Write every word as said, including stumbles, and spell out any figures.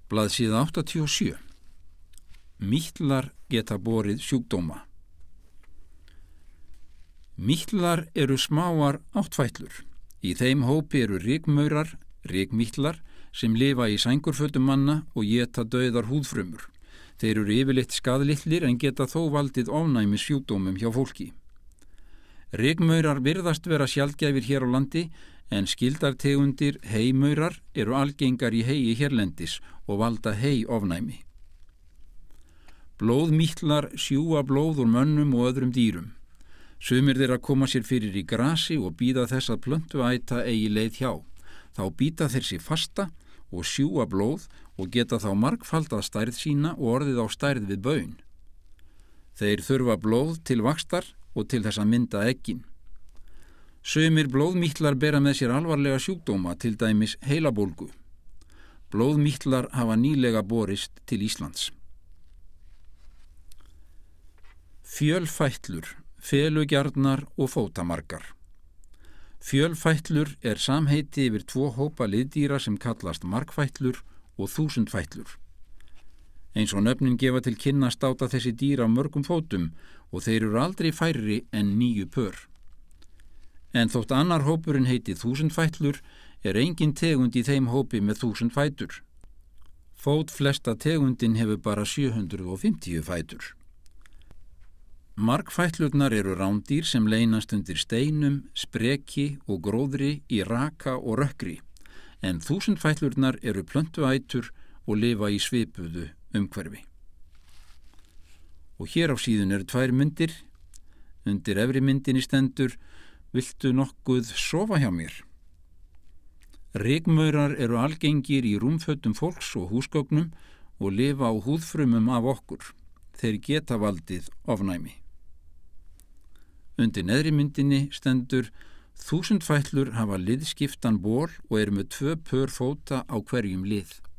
Blaðsíða áttatíu og sjö. Mítlar geta borið sjúkdóma. Mítlar eru smáar áttfætlur. Í þeim hópi eru rykmaurar, rykmítlar, sem lifa í sængurfötum manna og éta dauðar húðfrumur. Þeir eru yfirleitt skaðlitlir en geta þó valdið ofnæmis sjúkdómum hjá fólki. Rykmaurar virðast vera sjaldgæfir hér á landi, en skyldartegundir heymaurar eru algengar í heyi hérlendis og valda heyofnæmi. Blóðmítlar sjúga blóð úr mönnum og öðrum dýrum. Sumir þeirra koma sér fyrir í grasi og bíða þess að plöntuæta eigi leið hjá. Þá bíta þeir sig fasta og sjúga blóð og geta þá margfaldað stærð sína og orðið á stærð við baun. Þeir þurfa blóð til vaxtar og til þess að mynda eggin. Sumir blóðmítlar bera með sér alvarlega sjúkdóma, til dæmis heilabólgu. Blóðmítlar hafa nýlega borist til Íslands. Fjölfætlur, felugjarnar og fótamargar. Fjölfætlur er samheiti yfir tvo hópa liðdýra sem kallast margfætlur og þúsundfætlur. Eins og nöfnin gefa til kynna státa þessi dýr af mörgum fótum og þeir eru aldrei færri en níu pör. En þótt annar hópurinn heiti þúsundfætlur er engin tegund í þeim hópi með þúsund fætur. Fót flesta tegundin hefur bara sjö hundruð fimmtíu fætur. Margfætlurnar eru rándýr sem leynast undir steinum, spreki og gróðri í raka og rökkri, en þúsundfætlurnar eru plöntuætur og lifa í svipuðu umhverfi. Og hér á síðun eru tvær myndir. Undir efri myndinni stendur: Viltu nokkuð sofa hjá mér? Rykmaurar eru algengir í rúmfötum fólks og húsgögnum og lifa á húðfrumum af okkur. Þeir geta valdið ofnæmi. Undir neðri myndinni stendur: Þúsundfætlur hafa liðskiptan ból og eru með tvö pör fóta á hverjum lið.